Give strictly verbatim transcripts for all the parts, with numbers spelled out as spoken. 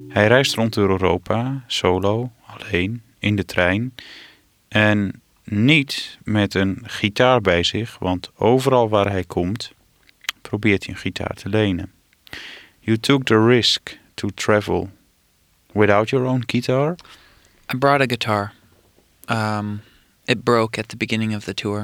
Hij reist rond Europa, solo, alleen, in de trein. En niet met een gitaar bij zich, want overal waar hij komt, probeert hij een gitaar te lenen. You took the risk to travel without your own guitar? I brought a guitar. Um, it broke at the beginning of the tour.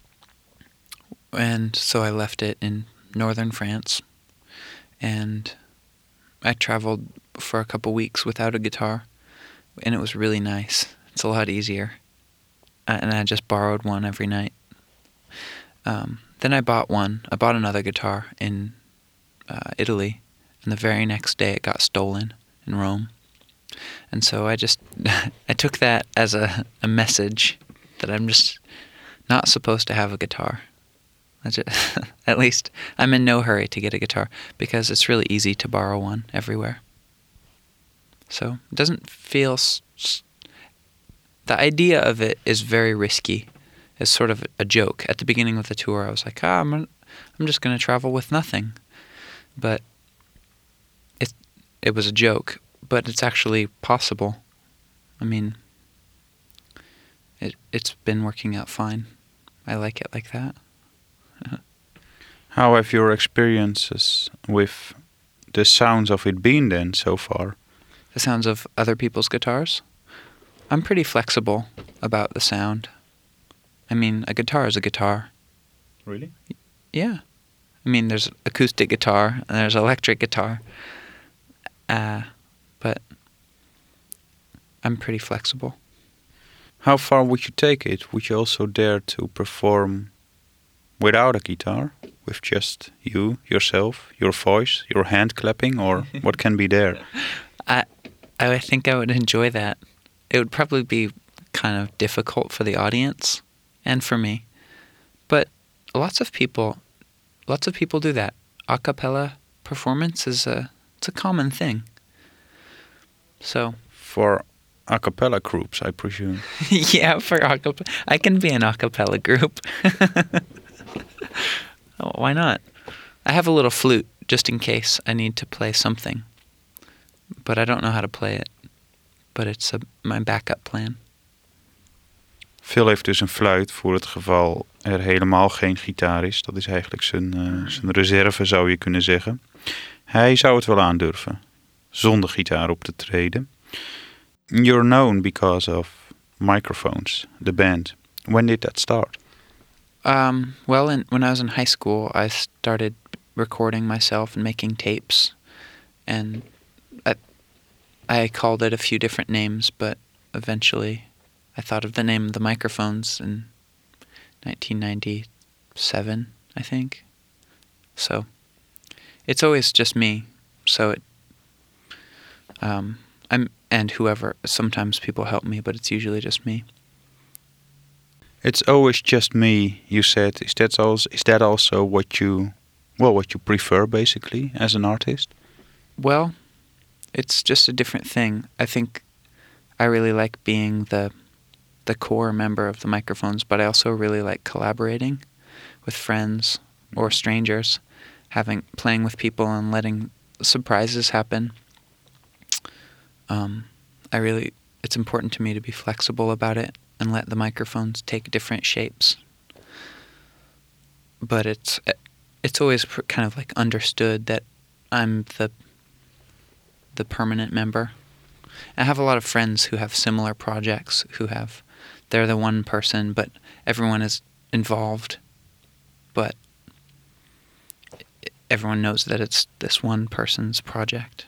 And so I left it in northern France. And I traveled for a couple weeks without a guitar. And it was really nice. It's a lot easier. And I just borrowed one every night. Um, then I bought one. I bought another guitar in uh, Italy. And the very next day it got stolen in Rome. And so I just, I took that as a, a message that I'm just not supposed to have a guitar. I just, at least I'm in no hurry to get a guitar because it's really easy to borrow one everywhere. So it doesn't feel, s- s- the idea of it is very risky. It's sort of a joke. At the beginning of the tour I was like, ah, I'm, I'm just going to travel with nothing. But it, it was a joke. But it's actually possible. I mean, it, it's been working out fine. I like it like that. How have your experiences with the sounds of it been then so far? The sounds of other people's guitars? I'm pretty flexible about the sound. I mean, a guitar is a guitar. Really? Yeah. I mean, there's acoustic guitar and there's electric guitar. Uh, but I'm pretty flexible. How far would you take it? Would you also dare to perform without a guitar? With just you, yourself, your voice, your hand clapping, or what can be there? I I think I would enjoy that. It would probably be kind of difficult for the audience and for me. But lots of people lots of people do that. A cappella performance is a it's a common thing. So For a cappella groups, I presume. yeah, for a cappella, I can be an a cappella group. Oh, why not? I have a little flute just in case I need to play something. But I don't know how to play it. But it's a, my backup plan. Phil heeft dus een fluit voor het geval er helemaal geen gitaar is. Dat is eigenlijk zijn, uh, zijn reserve, zou je kunnen zeggen. Hij zou het wel aandurven, zonder gitaar op te treden. You're known because of Microphones, the band. When did that start? Um, well, in, when I was in high school, I started recording myself and making tapes. And I, I called it a few different names, but eventually I thought of the name of the Microphones in nineteen ninety-seven, I think. So it's always just me. So it, um, I'm and whoever. Sometimes people help me, but it's usually just me. It's always just me, you said. Is that also, is that also what you, well, what you prefer basically as an artist? Well, it's just a different thing. I think I really like being the the core member of the Microphones, but I also really like collaborating with friends or strangers, having playing with people and letting surprises happen. Um, I really, it's important to me to be flexible about it and let the microphones take different shapes. But it's it's always kind of like understood that I'm the the permanent member. I have a lot of friends who have similar projects, who have, they're the one person, but everyone is involved. But everyone knows that it's this one person's project.